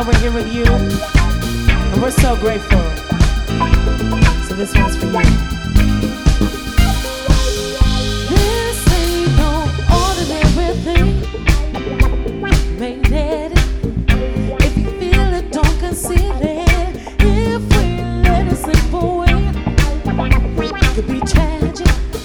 we're here with you, and we're so grateful. So this one's for you.